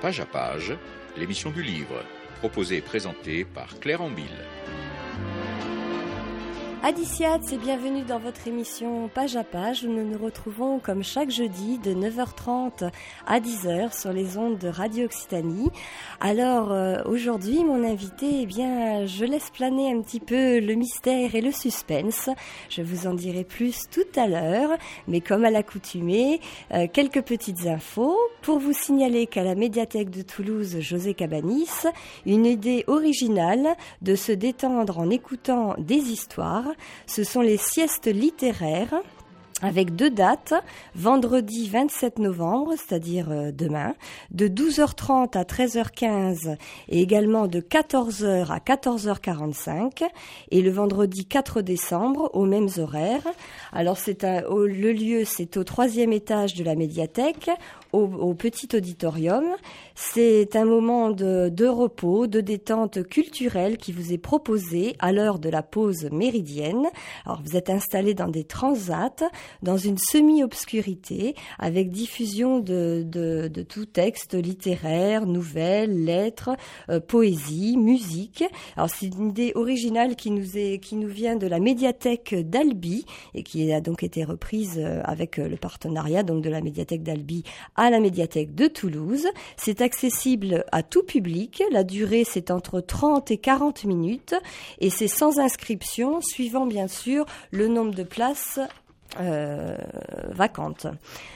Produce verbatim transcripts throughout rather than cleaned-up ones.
Page à page, l'émission du livre, proposée et présentée par Claire Ambille. Adiciats et bienvenue dans votre émission Page à page où nous nous retrouvons comme chaque jeudi de neuf heures trente à dix heures sur les ondes de Radio Occitanie. Alors euh, aujourd'hui mon invité, eh bien je laisse planer un petit peu le mystère et le suspense. Je vous en dirai plus tout à l'heure, mais comme à l'accoutumée, euh, quelques petites infos pour vous signaler qu'à la médiathèque de Toulouse José Cabanis, une idée originale de se détendre en écoutant des histoires. Ce sont les siestes littéraires avec deux dates, vendredi vingt-sept novembre, c'est-à-dire euh, demain, de douze heures trente à treize heures quinze et également de quatorze heures à quatorze heures quarante-cinq et le vendredi quatre décembre aux mêmes horaires. Alors c'est un, au, le lieu, c'est au troisième étage de la médiathèque, au, au petit auditorium. C'est un moment de, de repos, de détente culturelle qui vous est proposé à l'heure de la pause méridienne. Alors vous êtes installé dans des transats, dans une semi-obscurité, avec diffusion de, de, de tout texte littéraire, nouvelles, lettres, euh, poésie, musique. Alors c'est une idée originale qui nous est, qui nous vient de la médiathèque d'Albi et qui a donc été reprise avec le partenariat donc de la médiathèque d'Albi à la médiathèque de Toulouse. C'est accessible à tout public. La durée c'est entre trente et quarante minutes et c'est sans inscription, suivant bien sûr le nombre de places Euh, vacante.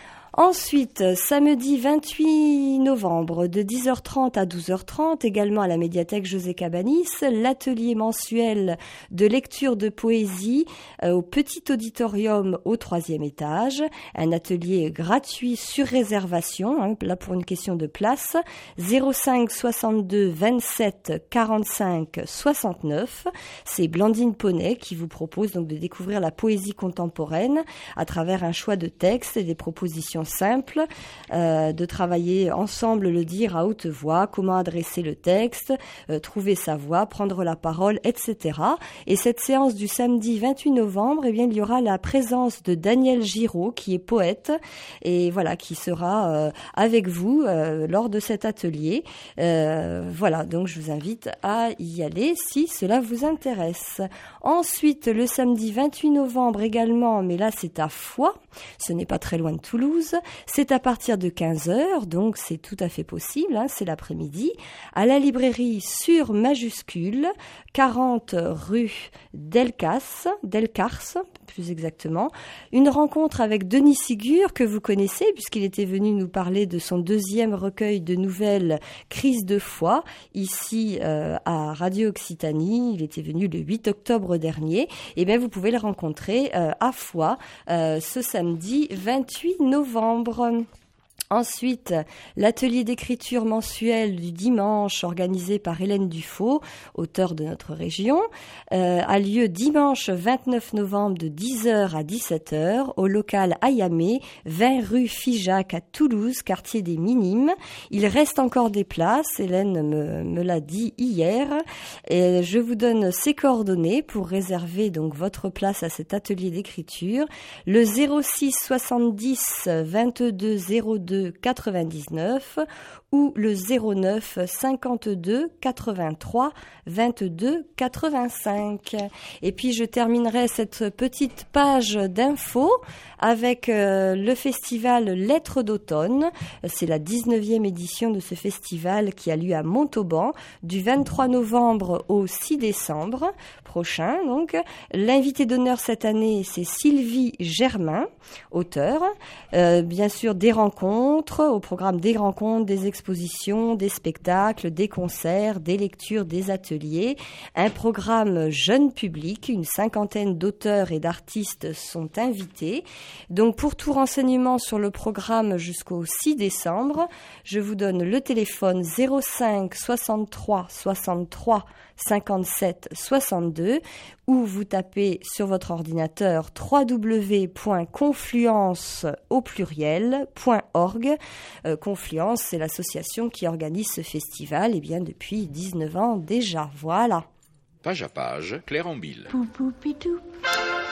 Ensuite, samedi vingt-huit novembre de dix heures trente à douze heures trente, également à la médiathèque José Cabanis, l'atelier mensuel de lecture de poésie euh, au petit auditorium au troisième étage, un atelier gratuit sur réservation, hein, là pour une question de place, zéro cinq soixante-deux vingt-sept quarante-cinq soixante-neuf. C'est Blandine Poney qui vous propose donc de découvrir la poésie contemporaine à travers un choix de textes et des propositions simple, euh, de travailler ensemble le dire à haute voix, comment adresser le texte, euh, trouver sa voix, prendre la parole, et cetera. Et cette séance du samedi vingt-huit novembre, eh bien, il y aura la présence de Daniel Giraud, qui est poète, et voilà, qui sera euh, avec vous euh, lors de cet atelier. Euh, voilà, donc je vous invite à y aller si cela vous intéresse. Ensuite, le samedi vingt-huit novembre également, mais là c'est à Foix, ce n'est pas très loin de Toulouse. C'est à partir de quinze heures, donc c'est tout à fait possible, hein, c'est l'après-midi, à la librairie sur majuscule, quarante rue Delcas, Delcars, plus exactement, une rencontre avec Denis Sigur, que vous connaissez, puisqu'il était venu nous parler de son deuxième recueil de nouvelles, Crise de foi, ici euh, à Radio Occitanie. Il était venu le huit octobre dernier. Et bien, vous pouvez le rencontrer euh, à Foix euh, ce samedi vingt-huit novembre. Ensuite, l'atelier d'écriture mensuel du dimanche organisé par Hélène Dufaux, auteure de notre région, euh, a lieu dimanche vingt-neuf novembre de dix heures à dix-sept heures au local Ayamé, vingt rue Figeac à Toulouse, quartier des Minimes. Il reste encore des places, Hélène me, me l'a dit hier, et je vous donne ses coordonnées pour réserver donc votre place à cet atelier d'écriture. Le zéro six soixante-dix vingt-deux zéro deux quatre-vingt-dix-neuf ou le zéro neuf cinquante-deux quatre-vingt-trois vingt-deux quatre-vingt-cinq. Et puis je terminerai cette petite page d'infos avec euh, le festival Lettres d'automne. C'est la dix-neuvième édition de ce festival qui a lieu à Montauban du vingt-trois novembre au six décembre prochain. Donc, l'invité d'honneur cette année, c'est Sylvie Germain, auteure. Euh, bien sûr, des rencontres, au programme des rencontres, des expositions, des spectacles, des concerts, des lectures, des ateliers. Un programme jeune public, une cinquantaine d'auteurs et d'artistes sont invités. Donc, pour tout renseignement sur le programme jusqu'au six décembre, je vous donne le téléphone zéro cinq soixante-trois soixante-trois cinquante-sept soixante-deux ou vous tapez sur votre ordinateur w w w point confluence au pluriel point org. Euh, Confluence, c'est l'association qui organise ce festival et bien depuis dix-neuf ans déjà. Voilà. Page à page, Claire Ambille.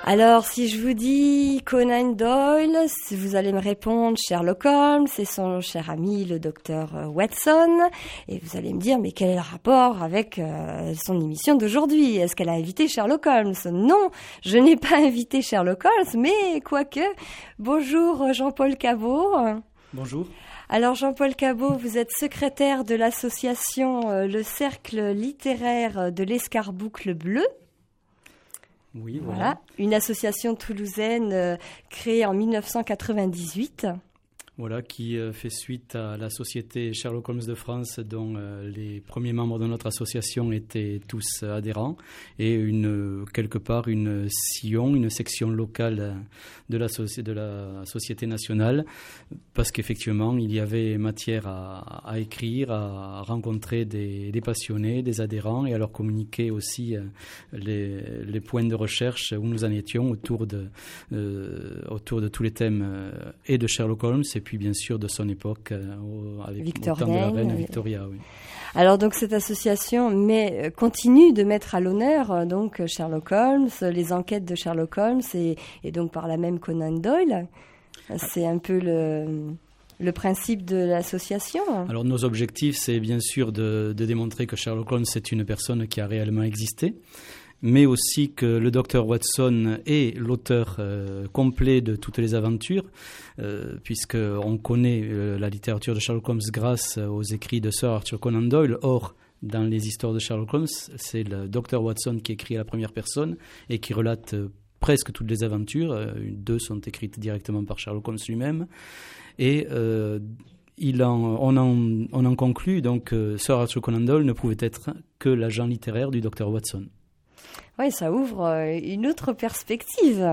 Alors, si je vous dis Conan Doyle, vous allez me répondre Sherlock Holmes et son cher ami, le docteur Watson. Et vous allez me dire, mais quel est le rapport avec euh, son émission d'aujourd'hui? Est-ce qu'elle a invité Sherlock Holmes? Non, je n'ai pas invité Sherlock Holmes, mais quoique. Bonjour Jean-Paul Cabot. Bonjour. Alors Jean-Paul Cabot, vous êtes secrétaire de l'association euh, Le Cercle littéraire de l'Escarboucle Bleu. Oui, voilà. voilà. Une association toulousaine euh, créée en dix-neuf cent quatre-vingt-dix-huit. Voilà, qui euh, fait suite à la société Sherlock Holmes de France, dont euh, les premiers membres de notre association étaient tous euh, adhérents, et une, euh, quelque part une sillon, une section locale de la, soci- de la société nationale, parce qu'effectivement, il y avait matière à, à écrire, à rencontrer des, des passionnés, des adhérents, et à leur communiquer aussi euh, les, les points de recherche où nous en étions autour de, euh, autour de tous les thèmes euh, et de Sherlock Holmes, et puis bien sûr de son époque, euh, au, avec, au temps de la reine Victoria. Oui. Alors donc cette association met, continue de mettre à l'honneur euh, donc Sherlock Holmes, les enquêtes de Sherlock Holmes et, et donc par là même Conan Doyle. C'est un peu le, le principe de l'association. Alors nos objectifs, c'est bien sûr de, de démontrer que Sherlock Holmes est une personne qui a réellement existé, mais aussi que le docteur Watson est l'auteur euh, complet de toutes les aventures, euh, puisqu'on connaît euh, la littérature de Sherlock Holmes grâce aux écrits de Sir Arthur Conan Doyle. Or, dans les histoires de Sherlock Holmes, c'est le docteur Watson qui écrit à la première personne et qui relate euh, presque toutes les aventures. Euh, deux sont écrites directement par Sherlock Holmes lui-même. Et euh, il en, on, en, on en conclut donc que Sir Arthur Conan Doyle ne pouvait être que l'agent littéraire du docteur Watson. Oui, ça ouvre une autre perspective.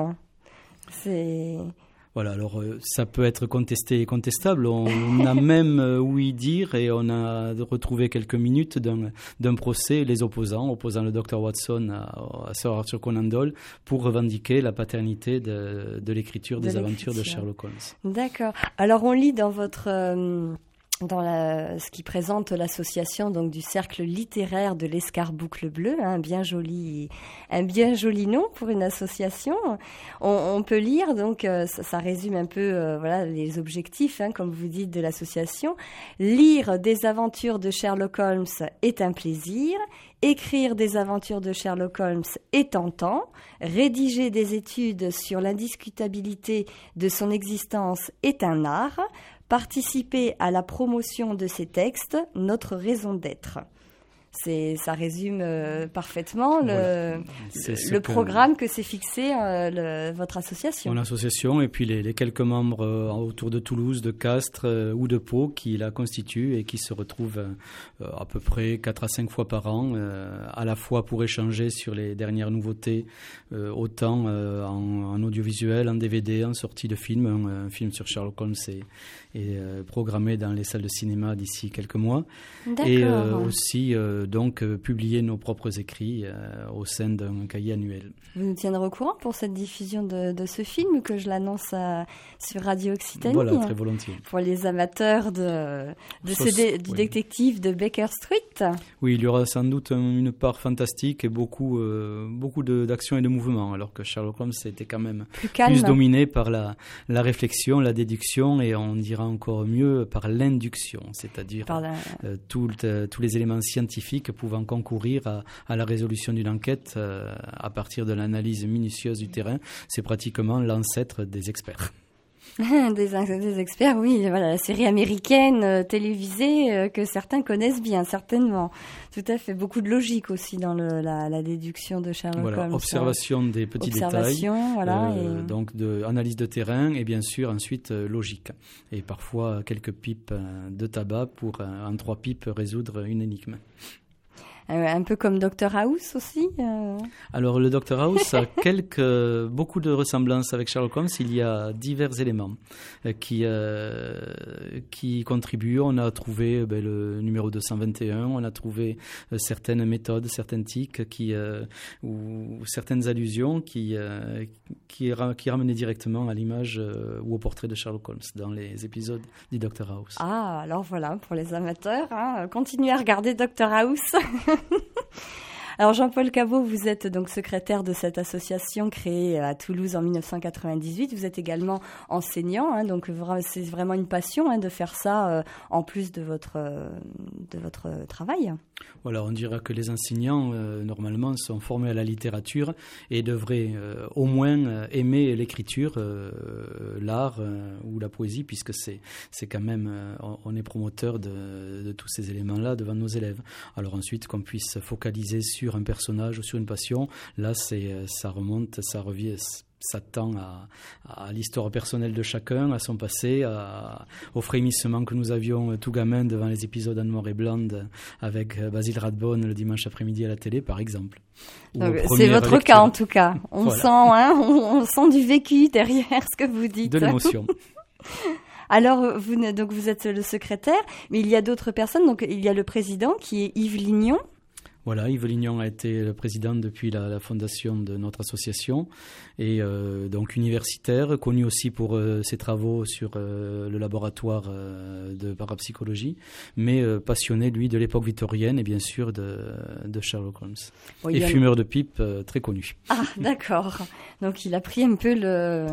C'est... Voilà, alors euh, ça peut être contesté et contestable. On, on a même euh, ouï dire, et on a retrouvé quelques minutes d'un, d'un procès, les opposants, opposant le docteur Watson à, à Sir Arthur Conan Doyle, pour revendiquer la paternité de, de l'écriture de des l'écriture. aventures de Sherlock Holmes. D'accord. Alors on lit dans votre... Euh... dans la, ce qui présente l'association donc du Cercle littéraire de l'Escarboucle Bleu, hein, un bien joli, un bien joli nom pour une association. On, on peut lire donc, euh, ça, ça résume un peu, euh, voilà, les objectifs, hein, comme vous dites, de l'association. Lire des aventures de Sherlock Holmes est un plaisir. Écrire des aventures de Sherlock Holmes est tentant. Rédiger des études sur l'indiscutabilité de son existence est un art. Participer à la promotion de ces textes, notre raison d'être. C'est, ça résume euh, parfaitement le, voilà. le, le programme que, que s'est fixé euh, le, votre association. Mon association et puis les, les quelques membres euh, autour de Toulouse, de Castres euh, ou de Pau qui la constituent et qui se retrouvent euh, à peu près quatre à cinq fois par an, euh, à la fois pour échanger sur les dernières nouveautés, euh, autant euh, en, en audiovisuel, en D V D, en sortie de film. Un, un film sur Sherlock Holmes est, est euh, programmé dans les salles de cinéma d'ici quelques mois. D'accord. Et euh, aussi... Euh, donc euh, publier nos propres écrits euh, au sein d'un cahier annuel. Vous nous tiendrez au courant pour cette diffusion de, de ce film, que je l'annonce à, sur Radio Occitanie. Voilà, très volontiers. Pour les amateurs de, de Ça, ce dé, du oui. détective de Baker Street. Oui, il y aura sans doute une part fantastique et beaucoup, euh, beaucoup de, d'action et de mouvement, alors que Sherlock Holmes était quand même plus, calme. plus dominé par la, la réflexion, la déduction, et on dira encore mieux par l'induction, c'est-à-dire la... euh, tout, euh, tous les éléments scientifiques pouvant concourir à, à la résolution d'une enquête euh, à partir de l'analyse minutieuse du terrain. C'est pratiquement l'ancêtre des experts. des, des experts, oui. Voilà, la série américaine euh, télévisée euh, que certains connaissent bien, certainement. Tout à fait. Beaucoup de logique aussi dans le, la, la déduction de Sherlock voilà, Holmes. Observation des petits observation, détails, voilà, euh, et... donc de analyse de terrain et bien sûr ensuite euh, logique. Et parfois quelques pipes euh, de tabac pour euh, en trois pipes résoudre une énigme. Un peu comme docteur House aussi euh... Alors le docteur House a quelques, beaucoup de ressemblances avec Sherlock Holmes. Il y a divers éléments qui, euh, qui contribuent. On a trouvé ben, le numéro deux cent vingt et un, on a trouvé euh, certaines méthodes, certains tics qui, euh, ou, ou certaines allusions qui, euh, qui, qui ramenaient directement à l'image euh, ou au portrait de Sherlock Holmes dans les épisodes du docteur House. Ah, alors voilà, pour les amateurs, hein, continuez à regarder docteur House. Alors Jean-Paul Cabot, vous êtes donc secrétaire de cette association créée à Toulouse en dix-neuf cent quatre-vingt-dix-huit. Vous êtes également enseignant, hein, donc c'est vraiment une passion hein, de faire ça euh, en plus de votre, euh, de votre travail. Voilà, on dira que les enseignants, euh, normalement, sont formés à la littérature et devraient euh, au moins euh, aimer l'écriture, euh, l'art euh, ou la poésie, puisque c'est, c'est quand même, euh, on est promoteur de, de tous ces éléments-là devant nos élèves. Alors ensuite, qu'on puisse focaliser sur un personnage ou sur une passion, là, c'est, ça remonte, ça revient... Ça tend à, à l'histoire personnelle de chacun, à son passé, à, au frémissement que nous avions tout gamin devant les épisodes en noir et blanc avec Basil Rathbone le dimanche après-midi à la télé, par exemple. Donc, c'est votre lecture. Cas en tout cas. On voilà. sent, hein, on, on sent du vécu derrière ce que vous dites. De l'émotion. Alors, vous, donc vous êtes le secrétaire, mais il y a d'autres personnes. Donc, il y a le président qui est Yves Lignon. Voilà, Yves Lignon a été le président depuis la, la fondation de notre association et euh, donc universitaire, connu aussi pour euh, ses travaux sur euh, le laboratoire euh, de parapsychologie, mais euh, passionné, lui, de l'époque victorienne et bien sûr de, de Sherlock Holmes. Oh, et fumeur a... de pipe, euh, très connu. Ah, d'accord. Donc il a pris un peu le...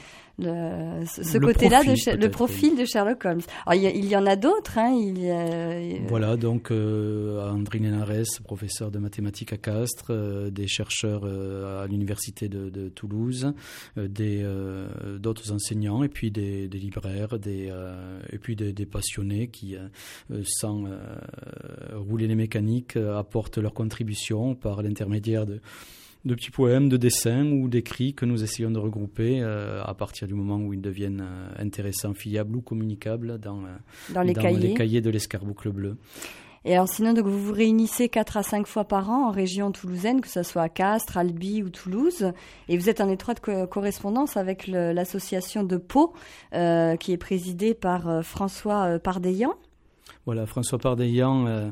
Le, ce, ce côté-là, profil, de, le profil oui. de Sherlock Holmes. Alors, il, y, il y en a d'autres. Hein, il y a, il... Voilà, donc euh, André Lénarès, professeur de mathématiques à Castres, euh, des chercheurs euh, à l'université de, de Toulouse, euh, des, euh, d'autres enseignants, et puis des, des libraires, des, euh, et puis des, des passionnés qui, euh, sans euh, rouler les mécaniques, euh, apportent leur contribution par l'intermédiaire de de petits poèmes, de dessins ou d'écrits que nous essayons de regrouper euh, à partir du moment où ils deviennent euh, intéressants, fiables ou communicables dans, euh, dans, les, dans cahiers. les cahiers de l'escarboucle bleu. Et alors sinon, donc, vous vous réunissez quatre à cinq fois par an en région toulousaine, que ce soit à Castres, Albi ou Toulouse, et vous êtes en étroite co- correspondance avec le, l'association de Pau, euh, qui est présidée par euh, François euh, Pardeillan. Voilà, François Pardeillan euh,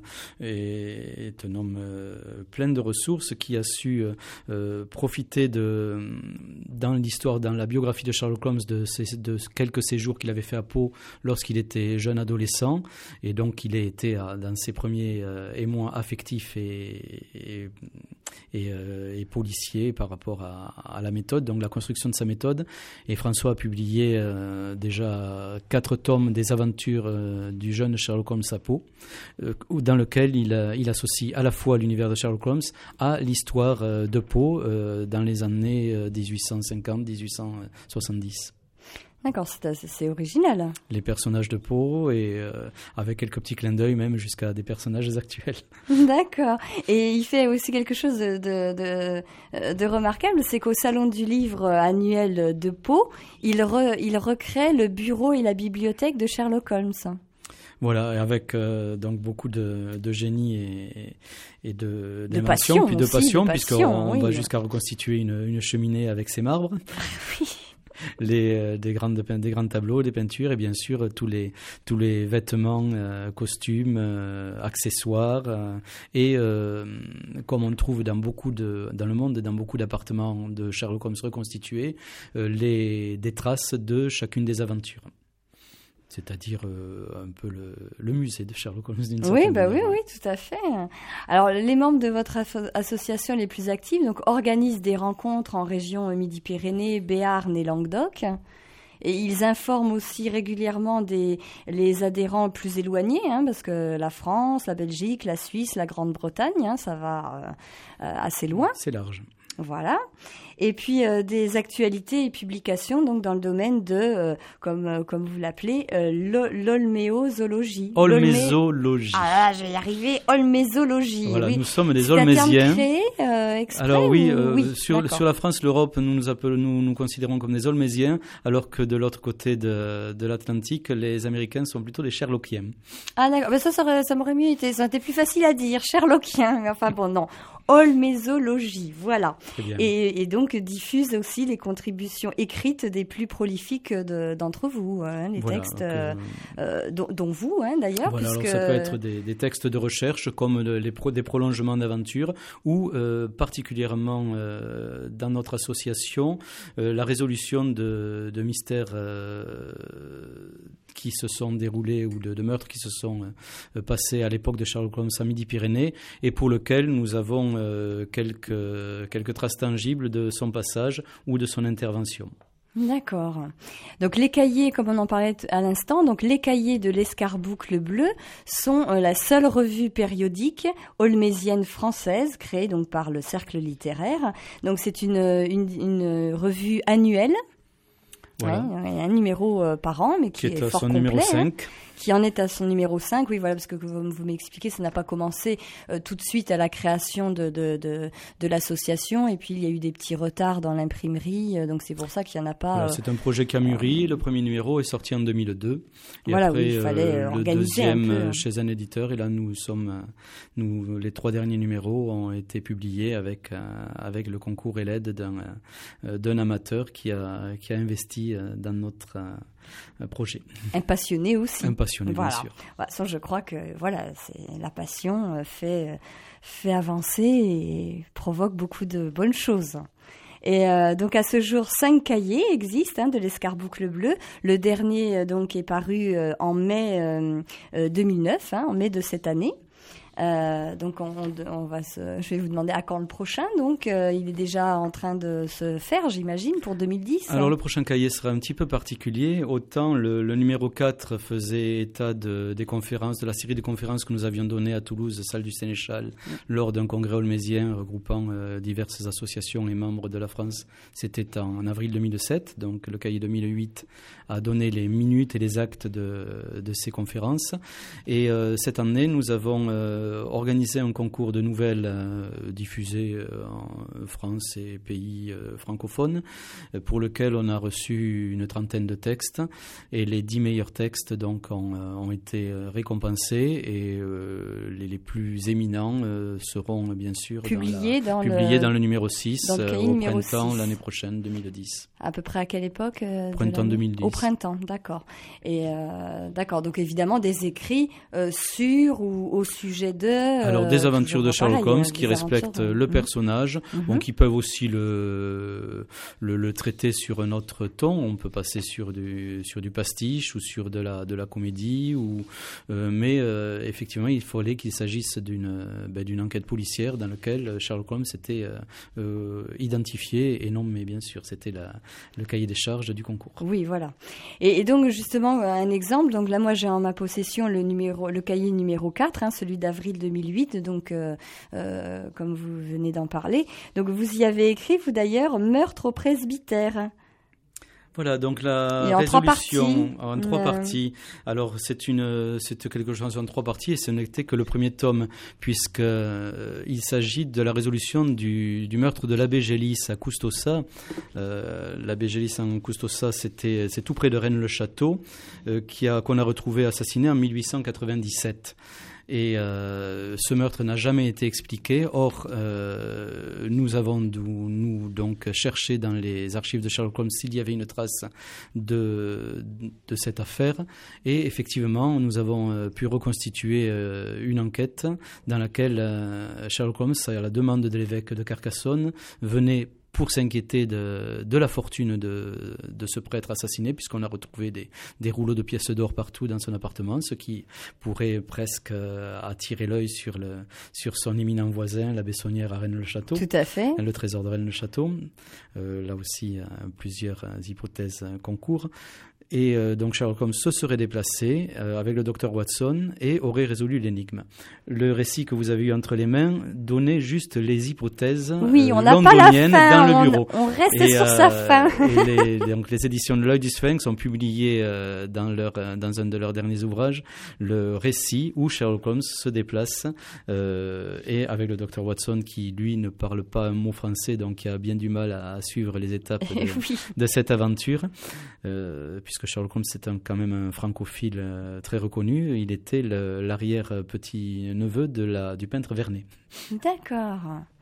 est, est un homme euh, plein de ressources qui a su euh, profiter de, dans l'histoire, dans la biographie de Sherlock Holmes, de, ces, de quelques séjours qu'il avait fait à Pau lorsqu'il était jeune adolescent. Et donc, il a été à, dans ses premiers euh, émois affectifs et, et, et, euh, et policiers par rapport à, à la méthode, donc la construction de sa méthode. Et François a publié euh, déjà quatre tomes des aventures euh, du jeune Sherlock Holmes à Pau, euh, dans lequel il, euh, il associe à la fois l'univers de Sherlock Holmes à l'histoire euh, de Pau euh, dans les années euh, dix-huit cent cinquante à dix-huit cent soixante-dix. D'accord, c'est, c'est original. Les personnages de Pau et euh, avec quelques petits clins d'œil même jusqu'à des personnages actuels. D'accord. Et il fait aussi quelque chose de, de, de, de remarquable, c'est qu'au Salon du Livre annuel de Pau, il, re, il recrée le bureau et la bibliothèque de Sherlock Holmes. Voilà, avec euh, donc beaucoup de, de génie et, et de, de passion, puis de aussi, passion, de puisqu'on passion, oui. va jusqu'à reconstituer une, une cheminée avec ses marbres. Oui. Les, euh, des, grandes, des grands tableaux, des peintures et bien sûr tous les, tous les vêtements, euh, costumes, euh, accessoires euh, et euh, comme on trouve dans, beaucoup de, dans le monde, dans beaucoup d'appartements de Sherlock Holmes reconstitués, euh, les, des traces de chacune des aventures. C'est-à-dire euh, un peu le, le musée de Sherlock Holmes d'une oui, bah manière. Oui, oui, tout à fait. Alors, les membres de votre asso- association les plus actives donc, organisent des rencontres en région Midi-Pyrénées, Béarn et Languedoc. Et ils informent aussi régulièrement des, les adhérents plus éloignés, hein, parce que la France, la Belgique, la Suisse, la Grande-Bretagne, hein, ça va euh, assez loin. C'est large. Voilà. Et puis euh, des actualités et publications donc dans le domaine de, euh, comme euh, comme vous l'appelez, euh, l'olméozoologie. Olmésologie. Ah là, je vais y arriver. Olmésologie. Voilà, oui. nous sommes des C'est Olmésiens. Un terme créé, euh, exprès, alors oui, ou... euh, oui sur d'accord. sur la France, l'Europe, nous nous appelons, nous nous considérons comme des Olmésiens, alors que de l'autre côté de de l'Atlantique, les Américains sont plutôt des Sherlockiens. Ah d'accord. Ben ça, ça, aurait, ça m'aurait mieux été. Ça aurait été plus facile à dire. Sherlockien. Enfin bon, non. Olmésologie. Voilà. Très bien. Et, et donc donc diffuse aussi les contributions écrites des plus prolifiques de, d'entre vous, hein, les voilà, textes euh, euh, dont, dont vous, hein, d'ailleurs. Voilà, puisque... alors ça peut être des, des textes de recherche comme le, les pro, des prolongements d'aventure ou euh, particulièrement euh, dans notre association, euh, la résolution de, de mystères euh, qui se sont déroulés ou de, de meurtres qui se sont euh, passés à l'époque de Sherlock Holmes à Midi-Pyrénées et pour lequel nous avons euh, quelques, quelques traces tangibles de son passage ou de son intervention. D'accord. Donc les cahiers, comme on en parlait à l'instant, donc les cahiers de l'Escarboucle Bleu sont euh, la seule revue périodique holmésienne française créée donc par le Cercle littéraire. Donc c'est une, une, une revue annuelle. Voilà. Ouais, un numéro euh, par an, mais qui, qui est, est fort son complet, numéro cinq. Hein, qui en est à son numéro cinq, oui, voilà, parce que vous, vous m'expliquez, ça n'a pas commencé euh, tout de suite à la création de, de, de, de l'association, et puis il y a eu des petits retards dans l'imprimerie, euh, donc c'est pour ça qu'il n'y en a pas... Voilà, euh, c'est un projet qui a mûri, euh, le premier numéro est sorti en deux mille deux, et voilà, après oui, il fallait euh, le organiser deuxième un peu. chez un éditeur, et là nous sommes, nous, les trois derniers numéros ont été publiés avec, euh, avec le concours et l'aide d'un, euh, d'un amateur qui a, qui a investi euh, dans notre... Euh, un projet. Un passionné aussi. Un passionné, voilà. bien sûr. Voilà, ça, je crois que voilà, c'est, la passion fait, fait avancer et provoque beaucoup de bonnes choses. Et euh, donc à ce jour, cinq cahiers existent hein, de l'Escarboucle Bleu. Le dernier donc est paru euh, en mai euh, deux mille neuf, hein, en mai de cette année. Euh, donc on, on va se, je vais vous demander à quand le prochain. Donc euh, il est déjà en train de se faire, j'imagine, pour deux mille dix. Alors le prochain cahier sera un petit peu particulier. Autant le, le numéro quatre faisait état de, des conférences, de la série de conférences que nous avions données à Toulouse, salle du Sénéchal, mmh. lors d'un congrès holmésien regroupant euh, diverses associations et membres de la France. C'était en, en avril deux mille sept. Donc le cahier deux mille huit a donné les minutes et les actes de, de ces conférences. Et euh, cette année, nous avons euh, organisé un concours de nouvelles euh, diffusées euh, en France et pays euh, francophones, euh, pour lequel on a reçu une trentaine de textes, et les dix meilleurs textes donc ont, euh, ont été récompensés, et euh, les, les plus éminents euh, seront bien sûr publiés dans, dans, la, dans, publiés le, dans le numéro six dans le euh, au printemps six. L'année prochaine deux mille dix. À peu près à quelle époque euh, Printemps deux mille dix. Au printemps, d'accord. Et euh, d'accord, donc évidemment des écrits euh, sur ou au sujet de... Euh, Alors des aventures de Sherlock Holmes pareil, qui respectent de... le personnage, mm-hmm. bon, qui peuvent aussi le, le, le traiter sur un autre ton. On peut passer sur du, sur du pastiche ou sur de la, de la comédie, ou, euh, mais euh, effectivement il fallait qu'il s'agisse d'une, ben, d'une enquête policière dans laquelle Sherlock Holmes était euh, euh, identifié, et non, mais bien sûr c'était la, le cahier des charges du concours. Oui, voilà. Et, et donc justement un exemple, donc là moi j'ai en ma possession le, numéro, le cahier numéro quatre, hein, celui d'avril deux mille huit, donc euh, euh, comme vous venez d'en parler. Donc vous y avez écrit, vous d'ailleurs, meurtre au presbytère. Voilà, donc la en résolution trois parties. en trois euh... parties. Alors c'est une, c'est quelque chose en trois parties, et ce n'était que le premier tome, puisque euh, il s'agit de la résolution du, du meurtre de l'abbé Gélis à Custossa. Euh, l'abbé Gélis en Custossa, c'était, c'est tout près de Rennes-le-Château, euh, qui a, qu'on a retrouvé assassiné en mille huit cent quatre-vingt-dix-sept. Et euh, ce meurtre n'a jamais été expliqué. Or, euh, nous avons nous donc cherché dans les archives de Sherlock Holmes s'il y avait une trace de, de cette affaire. Et effectivement, nous avons euh, pu reconstituer euh, une enquête dans laquelle euh, Sherlock Holmes, à la demande de l'évêque de Carcassonne, venait pour s'inquiéter de, de la fortune de, de ce prêtre assassiné, puisqu'on a retrouvé des, des rouleaux de pièces d'or partout dans son appartement, ce qui pourrait presque euh, attirer l'œil sur, le, sur son éminent voisin, l'abbé Saunière à Rennes-le-Château. Tout à fait. Le trésor de Rennes-le-Château. Euh, là aussi, euh, plusieurs hypothèses euh, concourent. Et euh, donc Sherlock Holmes se serait déplacé euh, avec le docteur Watson et aurait résolu l'énigme. Le récit que vous avez eu entre les mains donnait juste les hypothèses oui, on euh, n'a pas la fin, dans on, le bureau. On restait et, sur euh, sa fin. et les, donc les éditions de l'Œil du Sphinx ont publié euh, dans, leur, dans un de leurs derniers ouvrages le récit où Sherlock Holmes se déplace euh, et avec le docteur Watson qui, lui, ne parle pas un mot français, donc qui a bien du mal à, à suivre les étapes de, oui. de cette aventure, euh, puisque Sherlock Holmes c'est un, quand même un francophile euh, très reconnu. Il était le, l'arrière-petit-neveu de la, du peintre Vernet. D'accord.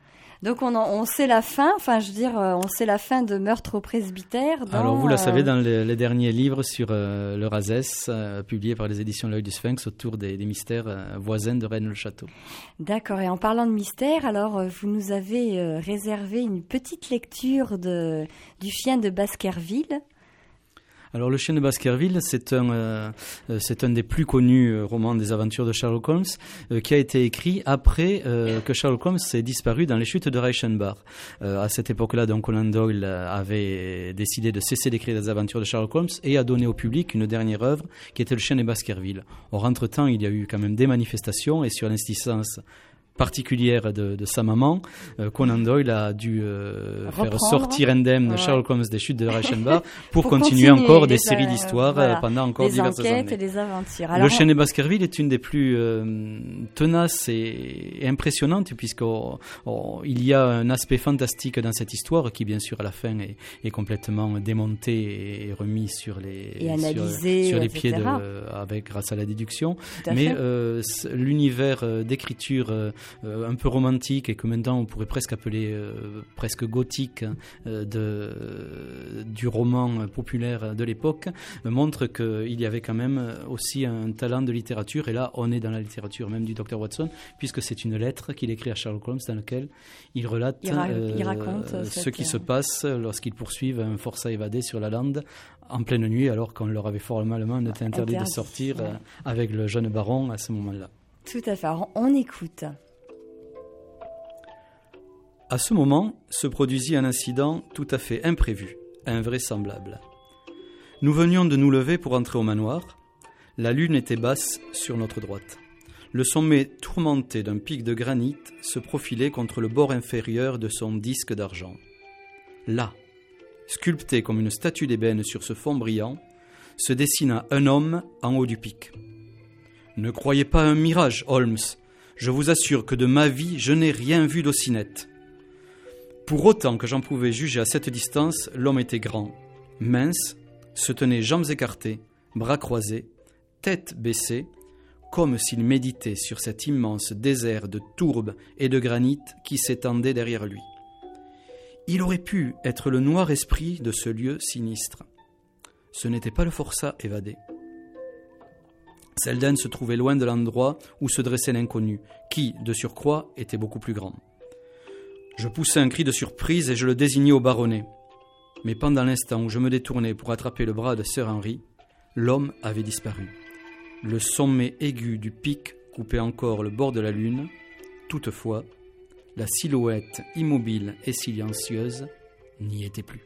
Donc on, en, on sait la fin, enfin je veux dire, on sait la fin de Meurtre au presbytère. Dans, Alors vous la savez euh... dans les, les derniers livres sur euh, le Razès, euh, publiés par les éditions L'Œil du Sphinx autour des, des mystères euh, voisins de Rennes-le-Château. D'accord, et en parlant de mystère, alors euh, vous nous avez euh, réservé une petite lecture de, du Chien de Baskerville. Alors, Le Chien de Baskerville, c'est un, euh, c'est un des plus connus euh, romans des aventures de Sherlock Holmes, euh, qui a été écrit après euh, que Sherlock Holmes ait disparu dans les chutes de Reichenbach. Euh, à cette époque-là, donc, Conan Doyle avait décidé de cesser d'écrire les aventures de Sherlock Holmes et a donné au public une dernière œuvre qui était Le Chien de Baskerville. Or, entre-temps, il y a eu quand même des manifestations et sur l'insistance particulière de, de sa maman, euh, Conan Doyle a dû euh, faire sortir indemne ouais. Sherlock Holmes des chutes de Reichenbach pour, pour continuer, continuer encore des séries d'histoires euh, voilà, pendant encore diverses années. Les enquêtes et les aventures. Alors, le Chien de Baskerville est une des plus euh, tenaces et, et impressionnantes puisqu'il y a un aspect fantastique dans cette histoire qui, bien sûr, à la fin est, est complètement démonté et remis sur les, et analysé, sur, sur les et cetera. pieds de, avec, grâce à la déduction. Mais euh, l'univers d'écriture euh, Euh, un peu romantique et que maintenant on pourrait presque appeler euh, presque gothique euh, de, euh, du roman populaire de l'époque, euh, montre qu'il y avait quand même aussi un talent de littérature, et là on est dans la littérature même du docteur Watson, puisque c'est une lettre qu'il écrit à Sherlock Holmes dans laquelle il relate il, ra- euh, il raconte euh, cette... ce qui se passe lorsqu'ils poursuivent un forçat évadé sur la lande en pleine nuit, alors qu'on leur avait formellement été interdit, interdit de sortir ouais. euh, avec le jeune baron à ce moment-là. Tout à fait, alors, on écoute. À ce moment se produisit un incident tout à fait imprévu, invraisemblable. Nous venions de nous lever pour entrer au manoir. La lune était basse sur notre droite. Le sommet tourmenté d'un pic de granit se profilait contre le bord inférieur de son disque d'argent. Là, sculpté comme une statue d'ébène sur ce fond brillant, se dessina un homme en haut du pic. « Ne croyez pas un mirage, Holmes. Je vous assure que de ma vie, je n'ai rien vu d'aussi net. » Pour autant que j'en pouvais juger à cette distance, l'homme était grand, mince, se tenait jambes écartées, bras croisés, tête baissée, comme s'il méditait sur cet immense désert de tourbe et de granit qui s'étendait derrière lui. Il aurait pu être le noir esprit de ce lieu sinistre. Ce n'était pas le forçat évadé. Selden se trouvait loin de l'endroit où se dressait l'inconnu, qui, de surcroît, était beaucoup plus grand. Je poussai un cri de surprise et je le désignai au baronnet. Mais pendant l'instant où je me détournais pour attraper le bras de Sir Henry, l'homme avait disparu. Le sommet aigu du pic coupait encore le bord de la lune. Toutefois, la silhouette immobile et silencieuse n'y était plus.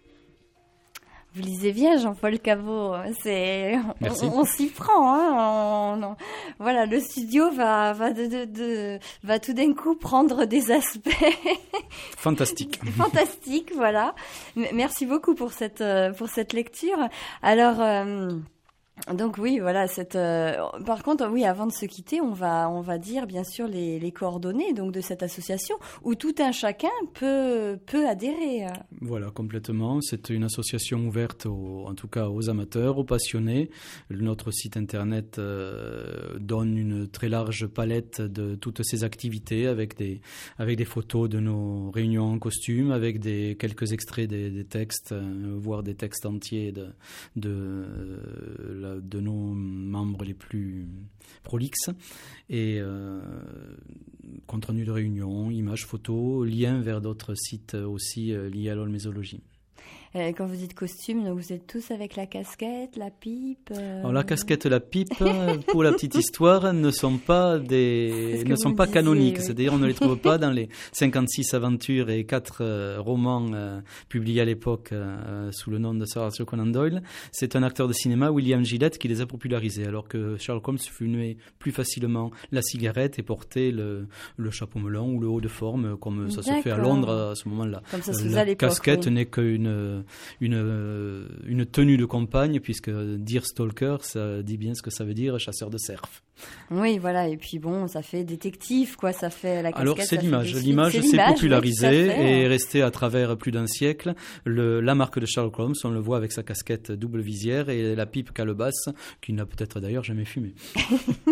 Vous lisez bien, Jean-Paul Caveau. C'est, Merci. on, on s'y prend. Hein. On, on, voilà, le studio va, va, de, de, de, va tout d'un coup prendre des aspects fantastiques. Fantastiques, voilà. Merci beaucoup pour cette, pour cette lecture. Alors. Euh, Donc oui, voilà. Cette, euh, par contre, oui, avant de se quitter, on va, on va dire bien sûr les, les coordonnées donc de cette association où tout un chacun peut, peut adhérer. Voilà, complètement. C'est une association ouverte, aux, en tout cas aux amateurs, aux passionnés. Notre site internet euh, donne une très large palette de toutes ces activités avec des, avec des photos de nos réunions en costume, avec des quelques extraits des, des textes, euh, voire des textes entiers de, de euh, de nos membres les plus prolixes, et euh, compte rendu de réunions, images, photos, liens vers d'autres sites aussi euh, liés à l'holmésologie. Euh, quand vous dites costume, donc vous êtes tous avec la casquette, la pipe euh... Alors la casquette, la pipe, pour la petite histoire, ne sont pas des, ne sont pas disiez, canoniques. Oui. C'est-à-dire, on ne les trouve pas dans les cinquante-six aventures et quatre euh, romans euh, publiés à l'époque euh, sous le nom de Sir Arthur Conan Doyle. C'est un acteur de cinéma, William Gillette, qui les a popularisés, alors que Sherlock Holmes fumait plus facilement la cigarette et portait le, le chapeau melon ou le haut de forme, comme ça D'accord. se fait à Londres à ce moment-là. Comme ça se faisait à l'époque. La casquette oui. n'est qu'une Une, une tenue de compagne, puisque dire stalker, ça dit bien ce que ça veut dire, chasseur de cerfs. Oui, voilà, et puis bon, ça fait détective, quoi, ça fait la casquette. Alors c'est l'image, fait l'image s'est popularisée oui, et est restée à travers plus d'un siècle. Le, la marque de Sherlock Holmes, on le voit avec sa casquette double visière et la pipe calebasse, qu'il n'a peut-être d'ailleurs jamais fumée.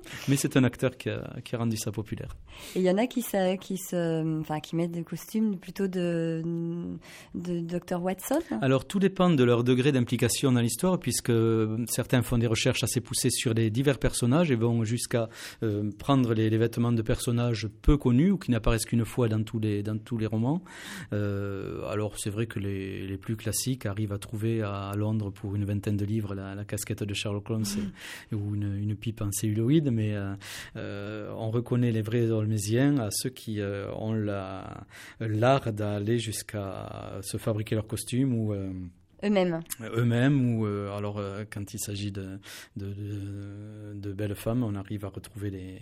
Mais c'est un acteur qui a, qui a rendu ça populaire. Et il y en a qui, ça, qui, se, enfin, qui mettent des costumes plutôt de, de docteur Watson. Alors tout dépend de leur degré d'implication dans l'histoire, puisque certains font des recherches assez poussées sur les divers personnages et vont jusqu'à euh, prendre les, les vêtements de personnages peu connus ou qui n'apparaissent qu'une fois dans tous les, dans tous les romans. Euh, alors c'est vrai que les, les plus classiques arrivent à trouver à, à Londres pour une vingtaine de livres la, la casquette de Sherlock Holmes et, ou une, une pipe en celluloïd, mais euh, euh, on reconnaît les vrais holmésiens à ceux qui euh, ont la, l'art d'aller jusqu'à se fabriquer leurs costumes ou euh, eux-mêmes. Eux-mêmes, ou euh, alors euh, quand il s'agit de, de, de, de belles femmes, on arrive à retrouver des,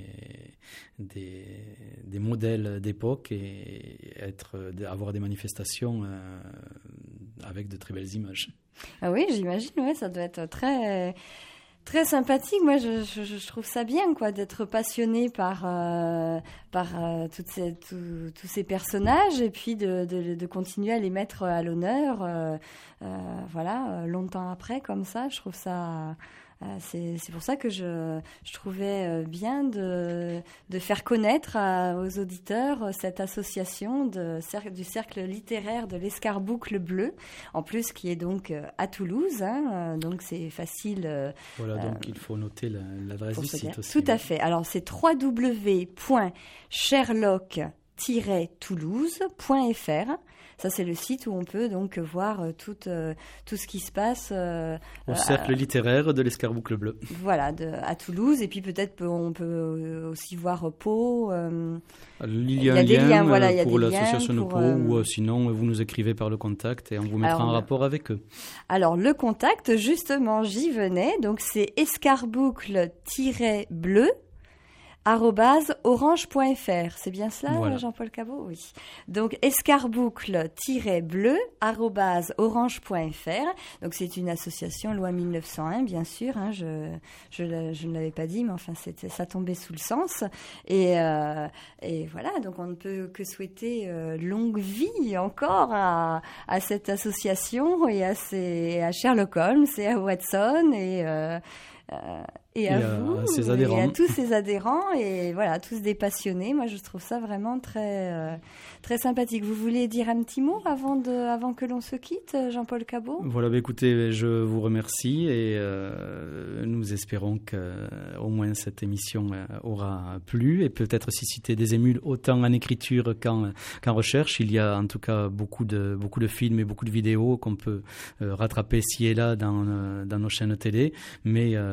des, des modèles d'époque et être, avoir des manifestations euh, avec de très belles images. Ah oui, j'imagine, ouais, ça doit être très... Très sympathique. Moi, je, je, je trouve ça bien, quoi, d'être passionné par euh, par euh, toutes ces, tout, tous ces personnages et puis de, de, de continuer à les mettre à l'honneur. Euh, euh, voilà, longtemps après, comme ça, je trouve ça. Euh, c'est, c'est pour ça que je, je trouvais bien de, de faire connaître à, aux auditeurs cette association de, du cercle littéraire de l'Escarboucle Bleu, en plus qui est donc à Toulouse, hein, donc c'est facile. Voilà, donc euh, il faut noter la, l'adresse du site aussi. Tout à fait. Alors c'est w w w point sherlock tiret toulouse point f r. Ça, c'est le site où on peut donc voir tout, euh, tout ce qui se passe. Euh, Au cercle euh, littéraire de l'Escarboucle Bleu. Voilà, de, à Toulouse. Et puis peut-être on peut aussi voir Pau. Euh, il y a, il y a un lien liens, voilà, il y a pour l'association de Pau, euh, ou euh, sinon vous nous écrivez par le contact et on vous mettra alors, en rapport avec eux. Alors, le contact, justement, j'y venais. Donc, c'est escarboucle-bleu. arobase orange point f r, c'est bien cela, voilà. Jean-Paul Cabot? Oui. Donc, escarboucle-bleu, arobase orange point f r. Donc, c'est une association loi mille neuf cent un, bien sûr. Hein, je, je, je ne l'avais pas dit, mais enfin, c'était, ça tombait sous le sens. Et, euh, et voilà, donc on ne peut que souhaiter euh, longue vie encore à, à cette association et à, ces, à Sherlock Holmes et à Watson et... Euh, Euh, et, et à vous, à ses adhérents. Et à tous ces adhérents, et voilà, tous des passionnés. Moi, je trouve ça vraiment très, euh, très sympathique. Vous voulez dire un petit mot avant, de, avant que l'on se quitte, Jean-Paul Cabot? Voilà, bah, écoutez, je vous remercie et euh, nous espérons qu'au moins cette émission aura plu et peut-être suscité des émules autant en écriture qu'en, qu'en recherche. Il y a en tout cas beaucoup de, beaucoup de films et beaucoup de vidéos qu'on peut euh, rattraper ci et là dans, euh, dans nos chaînes télé, mais euh,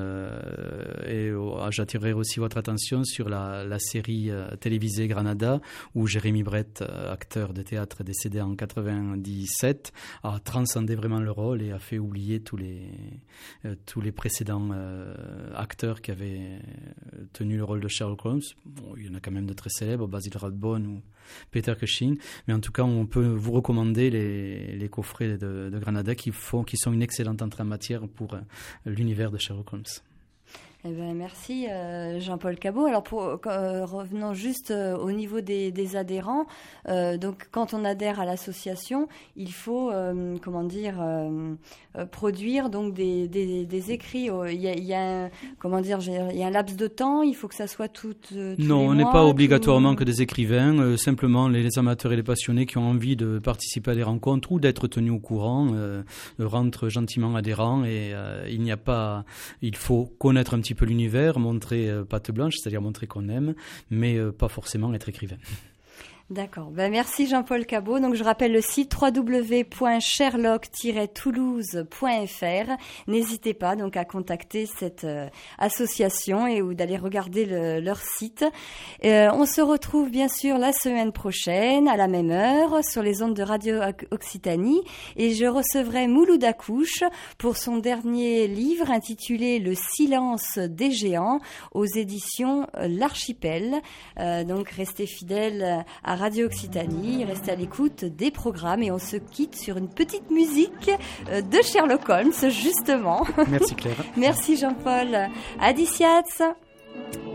et euh, j'attirerai aussi votre attention sur la, la série euh, télévisée Granada où Jérémy Brett, euh, acteur de théâtre décédé en quatre-vingt-dix-sept, a transcendé vraiment le rôle et a fait oublier tous les, euh, tous les précédents euh, acteurs qui avaient tenu le rôle de Sherlock Holmes. Bon, il y en a quand même de très célèbres, Basil Rathbone ou Peter Cushing, mais en tout cas on peut vous recommander les, les coffrets de, de Granada qui, font, qui sont une excellente entrée en matière pour euh, l'univers de Sherlock Holmes. Eh ben, merci euh, Jean-Paul Cabot. Alors pour, euh, revenons juste euh, au niveau des, des adhérents. Euh, donc quand on adhère à l'association, il faut euh, comment dire euh, euh, produire donc des, des, des écrits. Il y a, il y a un, comment dire, il y a un laps de temps. Il faut que ça soit tout. Euh, non, les on mois, n'est pas obligatoirement tout... que des écrivains. Euh, simplement les, les amateurs et les passionnés qui ont envie de participer à des rencontres ou d'être tenus au courant euh, rentrent gentiment adhérents et euh, il n'y a pas. Il faut connaître un petit peu l'univers, montrer euh, patte blanche, c'est-à-dire montrer qu'on aime, mais euh, pas forcément être écrivain. D'accord. Ben, merci Jean-Paul Cabot. Donc je rappelle le site w w w point sherlock tiret toulouse point f r. N'hésitez pas donc à contacter cette euh, association et ou d'aller regarder le, leur site. Euh, on se retrouve bien sûr la semaine prochaine à la même heure sur les ondes de Radio Occitanie et je recevrai Mouloud Akouche pour son dernier livre intitulé Le silence des géants aux éditions L'Archipel. Euh, donc restez fidèles à Radio Occitanie, restez à l'écoute des programmes et on se quitte sur une petite musique de Sherlock Holmes, justement. Merci Claire. Merci Jean-Paul. Adiciats.